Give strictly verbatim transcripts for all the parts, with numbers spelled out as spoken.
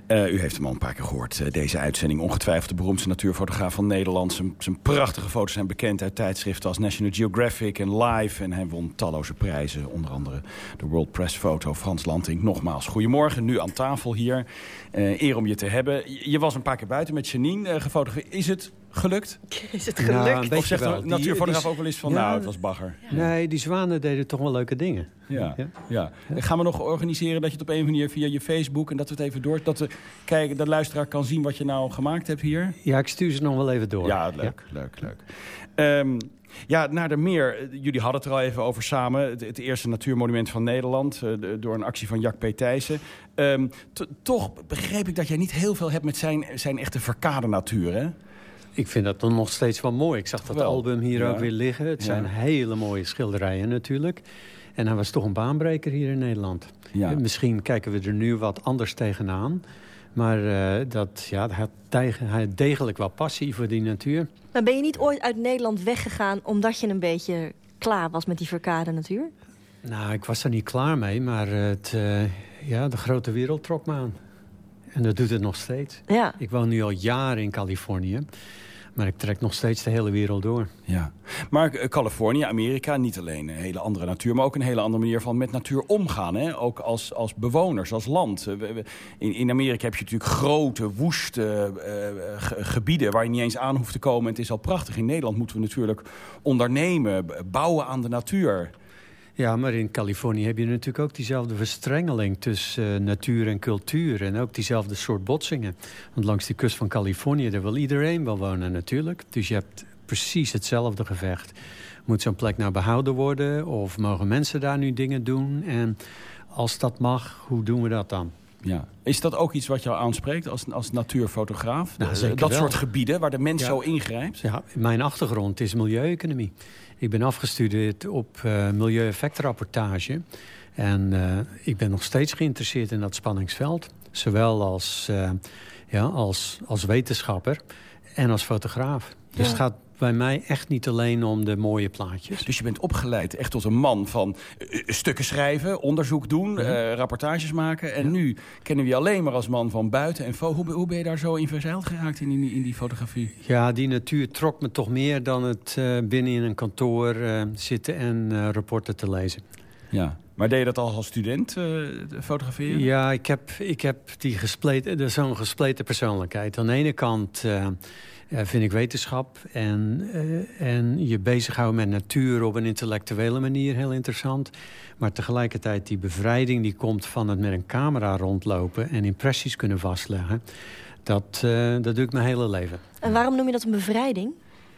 Uh, u heeft hem al een paar keer gehoord. Uh, deze uitzending ongetwijfeld de beroemdste natuurfotograaf van Nederland. Zijn, zijn prachtige foto's zijn bekend uit tijdschriften als National Geographic en Life. En hij won talloze prijzen. Onder andere de World Press Photo. Frans Lanting, nogmaals goedemorgen. Nu aan tafel hier. Uh, eer om je te hebben. Je was een paar keer buiten met Janine uh, gefotografeerd. Is het gelukt? Is het gelukt? Ja, of zegt de natuurfotograaf ook wel eens van, ja, nou, het was bagger. Ja. Nee, die zwanen deden toch wel leuke dingen. Ja, ja. ja. ja. Gaan we nog organiseren dat je het op een manier via je Facebook... en dat we het even door... dat de, kijk, de luisteraar kan zien wat je nou gemaakt hebt hier? Ja, ik stuur ze nog wel even door. Ja, leuk, ja. leuk, leuk. Um, ja, naar de meer. Jullie hadden het er al even over samen. Het, het eerste natuurmonument van Nederland. Uh, de, door een actie van Jack P. Thijssen. Um, t- toch begreep ik dat jij niet heel veel hebt met zijn, zijn echte verkade natuur, hè? Ik vind dat dan nog steeds wel mooi. Ik zag dat wel. album hier ja. ook weer liggen. Het zijn ja. hele mooie schilderijen natuurlijk. En hij was toch een baanbreker hier in Nederland. Ja. Misschien kijken we er nu wat anders tegenaan. Maar uh, dat, ja, hij, had tegen, hij had degelijk wel passie voor die natuur. Maar ben je niet ooit uit Nederland weggegaan... omdat je een beetje klaar was met die verkade natuur? Nou, ik was er niet klaar mee. Maar het, uh, ja, de grote wereld trok me aan. En dat doet het nog steeds. Ja. Ik woon nu al jaren in Californië. Maar ik trek nog steeds de hele wereld door. Ja. Maar uh, Californië, Amerika, niet alleen een hele andere natuur... maar ook een hele andere manier van met natuur omgaan. Hè? Ook als, als bewoners, als land. Uh, we, we, in, in Amerika heb je natuurlijk grote, woeste uh, ge, gebieden... waar je niet eens aan hoeft te komen. En het is al prachtig. In Nederland moeten we natuurlijk ondernemen, bouwen aan de natuur... Ja, maar in Californië heb je natuurlijk ook diezelfde verstrengeling tussen uh, natuur en cultuur. En ook diezelfde soort botsingen. Want langs die kust van Californië, daar wil iedereen wel wonen natuurlijk. Dus je hebt precies hetzelfde gevecht. Moet zo'n plek nou behouden worden? Of mogen mensen daar nu dingen doen? En als dat mag, hoe doen we dat dan? Ja. Is dat ook iets wat jou aanspreekt als, als natuurfotograaf? Nou, dat wel. soort gebieden waar de mens ja. zo ingrijpt? Ja, mijn achtergrond is milieueconomie. Ik ben afgestudeerd op uh, milieueffectrapportage. En uh, ik ben nog steeds geïnteresseerd in dat spanningsveld. Zowel als, uh, ja, als, als wetenschapper en als fotograaf. Dus ja. het gaat bij mij echt niet alleen om de mooie plaatjes. Dus je bent opgeleid echt tot een man van uh, stukken schrijven, onderzoek doen, ja. uh, rapportages maken. En ja. nu kennen we je alleen maar als man van buiten en fo- hoe, hoe ben je daar zo in verzeild geraakt in die, in die fotografie? Ja, die natuur trok me toch meer dan het uh, binnen in een kantoor uh, zitten en uh, rapporten te lezen. Ja. Maar deed je dat al als student, uh, fotograferen? Ja, ik heb, ik heb die gespleten, zo'n gespleten persoonlijkheid. Aan de ene kant uh, uh, vind ik wetenschap en, uh, en je bezighouden met natuur op een intellectuele manier heel interessant. Maar tegelijkertijd die bevrijding die komt van het met een camera rondlopen en impressies kunnen vastleggen. Dat, uh, dat doe ik mijn hele leven. En waarom noem je dat een bevrijding?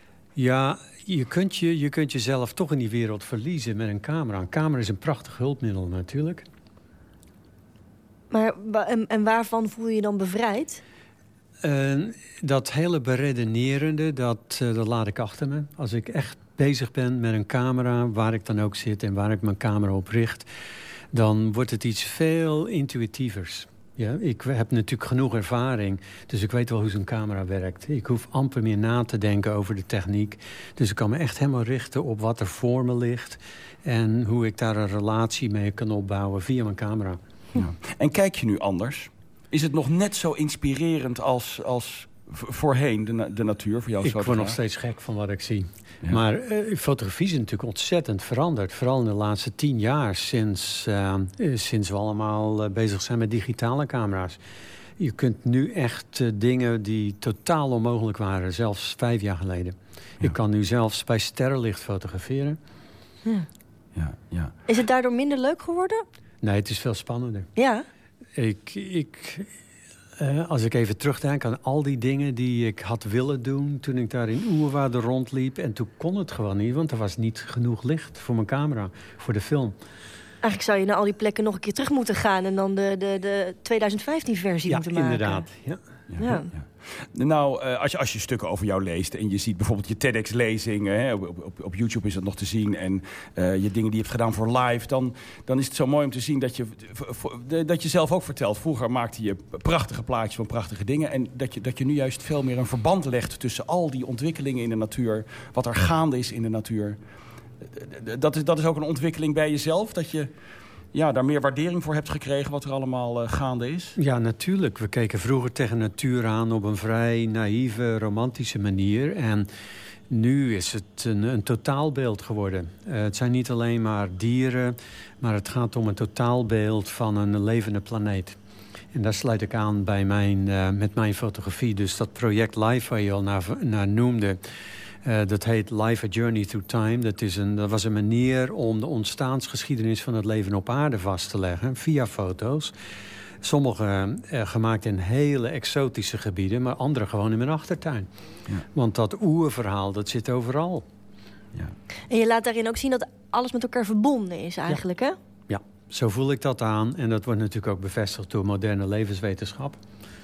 Ja, je kunt, je, je kunt jezelf toch in die wereld verliezen met een camera. Een camera is een prachtig hulpmiddel natuurlijk. Maar en, en waarvan voel je je dan bevrijd? Uh, dat hele beredenerende, dat, uh, dat laat ik achter me. Als ik echt bezig ben met een camera, waar ik dan ook zit en waar ik mijn camera op richt, dan wordt het iets veel intuïtievers. Ja, ik heb natuurlijk genoeg ervaring, dus ik weet wel hoe zo'n camera werkt. Ik hoef amper meer na te denken over de techniek. Dus ik kan me echt helemaal richten op wat er voor me ligt en hoe ik daar een relatie mee kan opbouwen via mijn camera. Ja. En kijk je nu anders? Is het nog net zo inspirerend als, als voorheen, de, na- de natuur voor jou? Ik word nog steeds gek van wat ik zie. Ja. Maar uh, fotografie is natuurlijk ontzettend veranderd. Vooral in de laatste tien jaar, sinds, uh, sinds we allemaal uh, bezig zijn met digitale camera's. Je kunt nu echt uh, dingen die totaal onmogelijk waren, zelfs vijf jaar geleden. Ja. Ik kan nu zelfs bij sterrenlicht fotograferen. Ja. Ja, ja. Is het daardoor minder leuk geworden? Nee, het is veel spannender. Ja. Ik, ik, uh, als ik even terugdenk aan al die dingen die ik had willen doen toen ik daar in Oerwouden rondliep. En toen kon het gewoon niet, want er was niet genoeg licht voor mijn camera, voor de film. Eigenlijk zou je naar al die plekken nog een keer terug moeten gaan en dan de, de, de twintig vijftien versie ja, moeten maken. Inderdaad. Ja, inderdaad. Ja. Ja. Nou, uh, als, je, als je stukken over jou leest en je ziet bijvoorbeeld je TEDx-lezing, hè, op, op, op YouTube is dat nog te zien, en uh, je dingen die je hebt gedaan voor live, dan, dan is het zo mooi om te zien dat je, dat je zelf ook vertelt. Vroeger maakte je prachtige plaatjes van prachtige dingen en dat je, dat je nu juist veel meer een verband legt tussen al die ontwikkelingen in de natuur, wat er gaande is in de natuur. Dat is, dat is ook een ontwikkeling bij jezelf, dat je ja, daar meer waardering voor hebt gekregen wat er allemaal uh, gaande is? Ja, natuurlijk. We keken vroeger tegen natuur aan op een vrij naïeve, romantische manier. En nu is het een, een totaalbeeld geworden. Uh, het zijn niet alleen maar dieren, maar het gaat om een totaalbeeld van een levende planeet. En daar sluit ik aan bij mijn, uh, met mijn fotografie. Dus dat project Life waar je al naar, naar noemde, uh, dat heet Life: A Journey Through Time. Dat, is een, dat was een manier om de ontstaansgeschiedenis van het leven op aarde vast te leggen via foto's. Sommige uh, gemaakt in hele exotische gebieden, maar andere gewoon in mijn achtertuin. Ja. Want dat oerverhaal, dat zit overal. Ja. En je laat daarin ook zien dat alles met elkaar verbonden is eigenlijk, ja. hè? Ja, zo voel ik dat aan. En dat wordt natuurlijk ook bevestigd door moderne levenswetenschap.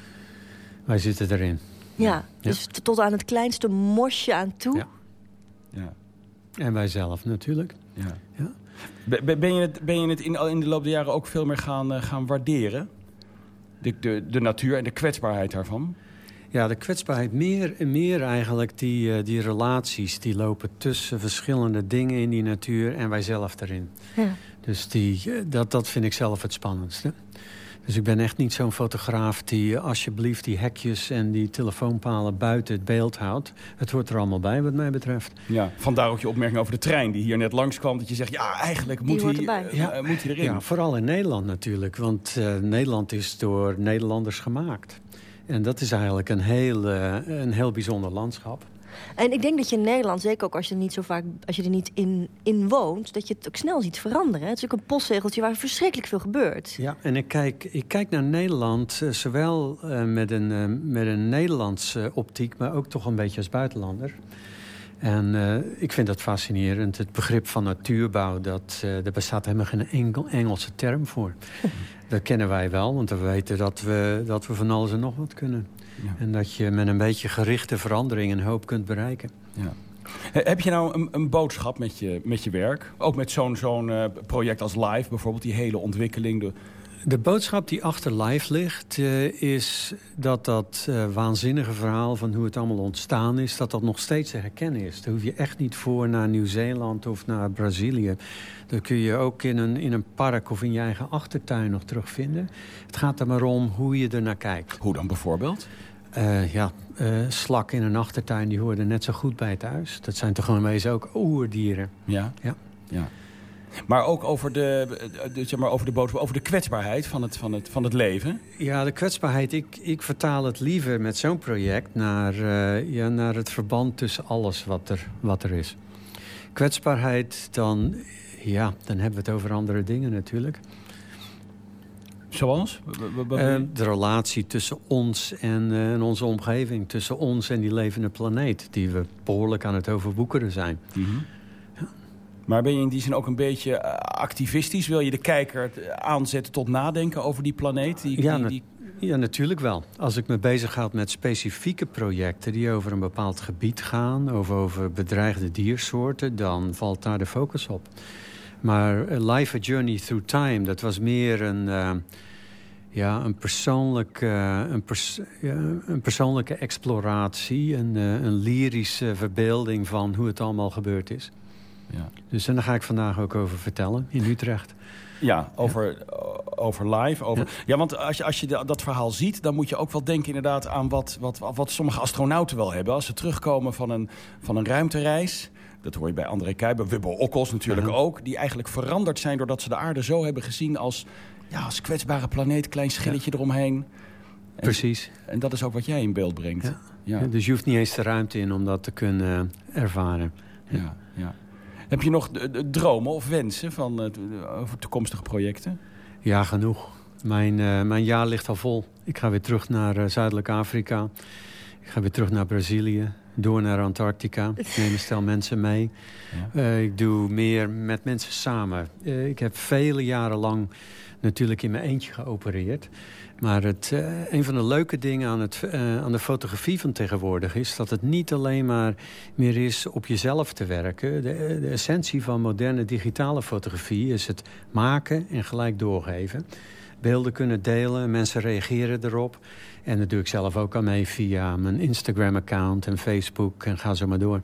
Wij zitten erin. Ja, ja. Dus ja. tot aan het kleinste mosje aan toe. Ja. ja. En wij zelf natuurlijk. Ja. Ja. Ben je het, ben je het in, in de loop der jaren ook veel meer gaan, uh, gaan waarderen? De, de, de natuur en de kwetsbaarheid daarvan? Ja, de kwetsbaarheid meer en meer eigenlijk. Die, uh, die relaties die lopen tussen verschillende dingen in die natuur en wij zelf erin. Ja. Dus die, uh, dat, dat vind ik zelf het spannendste. Dus ik ben echt niet zo'n fotograaf die uh, alsjeblieft die hekjes en die telefoonpalen buiten het beeld houdt. Het hoort er allemaal bij wat mij betreft. Ja, vandaar ook je opmerking over de trein die hier net langskwam. Dat je zegt, ja, eigenlijk moet hij, uh, ja. uh, moet hij erin. Ja, vooral in Nederland natuurlijk. Want uh, Nederland is door Nederlanders gemaakt. En dat is eigenlijk een heel, uh, een heel bijzonder landschap. En ik denk dat je in Nederland, zeker ook als je er niet zo vaak, als je er niet in, in woont, dat je het ook snel ziet veranderen. Het is ook een postzegeltje waar verschrikkelijk veel gebeurt. Ja, en ik kijk, ik kijk naar Nederland uh, zowel uh, met, een, uh, met een Nederlandse optiek, maar ook toch een beetje als buitenlander. En uh, ik vind dat fascinerend. Het begrip van natuurbouw, dat, uh, daar bestaat helemaal geen enkel Engelse term voor. Dat kennen wij wel, want we weten dat we, dat we van alles en nog wat kunnen. Ja. En dat je met een beetje gerichte verandering een hoop kunt bereiken. Ja. Heb je nou een, een boodschap met je, met je werk? Ook met zo'n zo'n uh, project als Live, bijvoorbeeld, die hele ontwikkeling. De... de boodschap die achter Live ligt, uh, is dat dat uh, waanzinnige verhaal van hoe het allemaal ontstaan is, dat dat nog steeds te herkennen is. Daar hoef je echt niet voor naar Nieuw-Zeeland of naar Brazilië. Dat kun je ook in een, in een park of in je eigen achtertuin nog terugvinden. Het gaat er maar om hoe je er naar kijkt. Hoe dan bijvoorbeeld? Uh, ja, uh, slak in een achtertuin, die hoorden net zo goed bij het huis. Dat zijn toch gewoon wezen ook oerdieren. Ja? Ja. ja. Maar ook over de, de, zeg maar over de boodschap, over de kwetsbaarheid van het, van het, van het leven? Ja, de kwetsbaarheid. Ik, ik vertaal het liever met zo'n project naar, uh, ja, naar het verband tussen alles wat er, wat er is. Kwetsbaarheid, dan, ja, dan hebben we het over andere dingen natuurlijk. Zoals? Uh, de relatie tussen ons en, uh, en onze omgeving. Tussen ons en die levende planeet. Die we behoorlijk aan het overwoekeren zijn. Mm-hmm. Ja. Maar ben je in die zin ook een beetje activistisch? Wil je de kijker aanzetten tot nadenken over die planeet? Die, ja, die, na- die... ja, natuurlijk wel. Als ik me bezighoud met specifieke projecten die over een bepaald gebied gaan, of over bedreigde diersoorten, dan valt daar de focus op. Maar uh, Life: A Journey Through Time, dat was meer een, uh, ja, een, persoonlijk, uh, een, pers- ja, een persoonlijke exploratie, een, uh, een lyrische verbeelding van hoe het allemaal gebeurd is. Ja. Dus en daar ga ik vandaag ook over vertellen in Utrecht. Ja, over, ja. over live. Over... Ja. ja, want als je, als je dat verhaal ziet, dan moet je ook wel denken inderdaad aan wat, wat, wat sommige astronauten wel hebben. Als ze terugkomen van een, van een ruimtereis. Dat hoor je bij André Kuiper, Wubbo Okkels natuurlijk uh-huh. ook. Die eigenlijk veranderd zijn doordat ze de aarde zo hebben gezien als, ja, als kwetsbare planeet. Klein schilletje ja. eromheen. En, precies. En dat is ook wat jij in beeld brengt. Ja. Ja. Ja, dus je hoeft niet eens de ruimte in om dat te kunnen uh, ervaren. Ja, ja. ja. Heb je nog de, de dromen of wensen van, uh, over toekomstige projecten? Ja, genoeg. Mijn, uh, mijn jaar ligt al vol. Ik ga weer terug naar uh, Zuidelijk Afrika. Ik ga weer terug naar Brazilië. Door naar Antarctica. Ik neem een stel mensen mee. Ja. Uh, ik doe meer met mensen samen. Uh, ik heb vele jaren lang natuurlijk in mijn eentje geopereerd. Maar het, uh, een van de leuke dingen aan, het, uh, aan de fotografie van tegenwoordig is dat het niet alleen maar meer is op jezelf te werken. De, de essentie van moderne digitale fotografie is het maken en gelijk doorgeven. Beelden kunnen delen, mensen reageren erop. En dat doe ik zelf ook al mee via mijn Instagram-account en Facebook en ga zo maar door.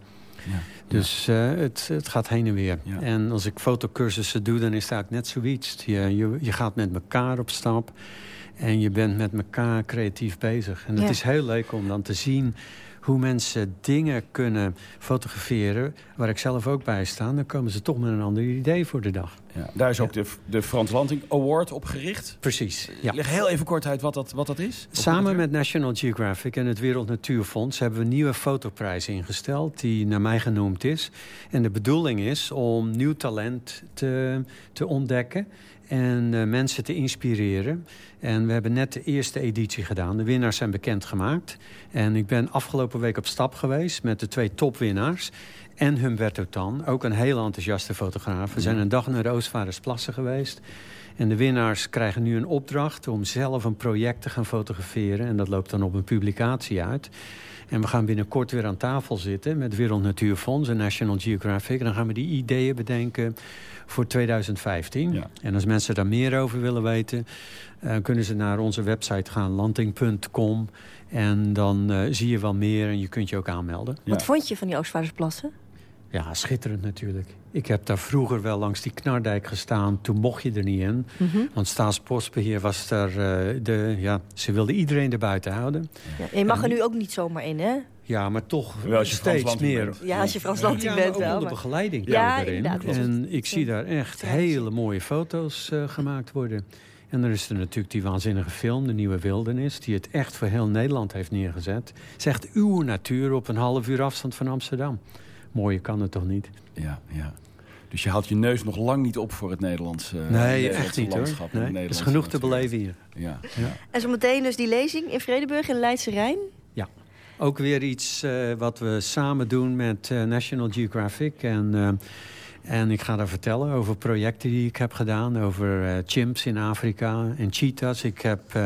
Ja. Dus uh, het, het gaat heen en weer. Ja. En als ik fotocursussen doe, dan is het eigenlijk net zoiets. Je, je, je gaat met elkaar op stap en je bent met elkaar creatief bezig. En het ja. is heel leuk om dan te zien hoe mensen dingen kunnen fotograferen waar ik zelf ook bij sta. Dan komen ze toch met een ander idee voor de dag. Ja, daar is ook ja. de, de Frans Lanting Award op gericht. Precies. Ja. Leg heel even kort uit wat dat, wat dat is. Samen met National Geographic en het Wereld Natuurfonds hebben we een nieuwe fotoprijs ingesteld die naar mij genoemd is. En de bedoeling is om nieuw talent te, te ontdekken en uh, mensen te inspireren. En we hebben net de eerste editie gedaan. De winnaars zijn bekendgemaakt. En ik ben afgelopen week op stap geweest met de twee topwinnaars. En Humberto Tan, ook een heel enthousiaste fotograaf. We zijn een dag naar de Oostvaardersplassen geweest. En de winnaars krijgen nu een opdracht om zelf een project te gaan fotograferen. En dat loopt dan op een publicatie uit. En we gaan binnenkort weer aan tafel zitten met Wereld Natuurfonds en National Geographic. En dan gaan we die ideeën bedenken voor tweeduizend vijftien. Ja. En als mensen daar meer over willen weten, uh, kunnen ze naar onze website gaan, lanting punt com. En dan uh, zie je wel meer en je kunt je ook aanmelden. Ja. Wat vond je van die Oostvaardersplassen? Ja, schitterend natuurlijk. Ik heb daar vroeger wel langs die Knardijk gestaan. Toen mocht je er niet in. Mm-hmm. Want Staatsbosbeheer was daar... Uh, de, ja, ze wilden iedereen er buiten houden. Ja, je mag en, er nu ook niet zomaar in, hè? Ja, maar toch wel als je steeds meer. Bent. Ja, als je Frans Lanting ja, bent maar ook wel. onder maar... begeleiding ja, erin. inderdaad. En ik zie daar echt hele mooie foto's uh, gemaakt worden. En dan is er natuurlijk die waanzinnige film, De Nieuwe Wildernis, die het echt voor heel Nederland heeft neergezet. Het is echt uw natuur op een half uur afstand van Amsterdam. Mooier kan het toch niet? Ja, ja. Dus je haalt je neus nog lang niet op voor het Nederlandse uh, nee, echt niet landschap. Hoor. Nee, er is genoeg natuur te beleven hier. Ja, ja. En zo meteen dus die lezing in Vredenburg in Leidse Rijn? Ja, ook weer iets uh, wat we samen doen met uh, National Geographic. En, uh, en ik ga daar vertellen over projecten die ik heb gedaan. Over uh, chimps in Afrika en cheetahs. Ik heb... Uh,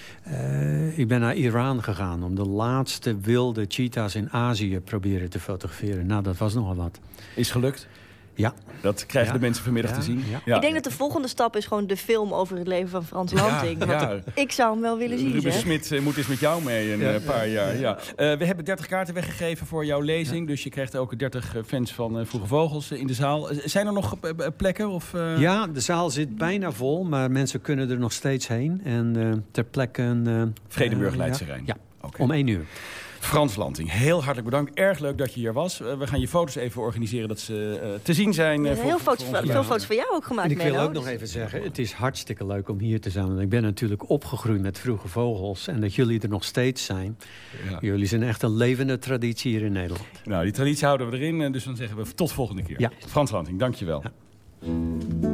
Uh, ik ben naar Iran gegaan om de laatste wilde cheetahs in Azië proberen te fotograferen. Nou, dat was nogal wat. Is gelukt? Ja. Dat krijgen ja. de mensen vanmiddag ja. te zien. Ja. Ja. Ik denk dat de volgende stap is gewoon de film over het leven van Frans Lanting. Ja, ja. Ik zou hem wel willen zien. Ruben Smit uh, moet eens met jou mee een ja, uh, paar ja, jaar. Ja. Ja. Uh, we hebben dertig kaarten weggegeven voor jouw lezing. Ja. Dus je krijgt ook dertig fans van uh, Vroege Vogels uh, in de zaal. Uh, zijn er nog uh, plekken? Of, uh... Ja, de zaal zit bijna vol. Maar mensen kunnen er nog steeds heen. En uh, ter plekke... Uh, Vredenburg, Leidse Rijn. Ja, ja. Okay. Om één uur. Frans Lanting, heel hartelijk bedankt. Erg leuk dat je hier was. Uh, we gaan je foto's even organiseren dat ze uh, te zien zijn. Uh, ja, voor, heel voor, foto's, voor veel foto's van jou ook gemaakt. En ik wil Melo, ook nog even zeggen, het is hartstikke leuk om hier te zijn. Ik ben natuurlijk opgegroeid met Vroege Vogels. En dat jullie er nog steeds zijn. Ja. Jullie zijn echt een levende traditie hier in Nederland. Nou, die traditie houden we erin. Dus dan zeggen we tot volgende keer. Ja. Frans Lanting, dank je wel. Ja.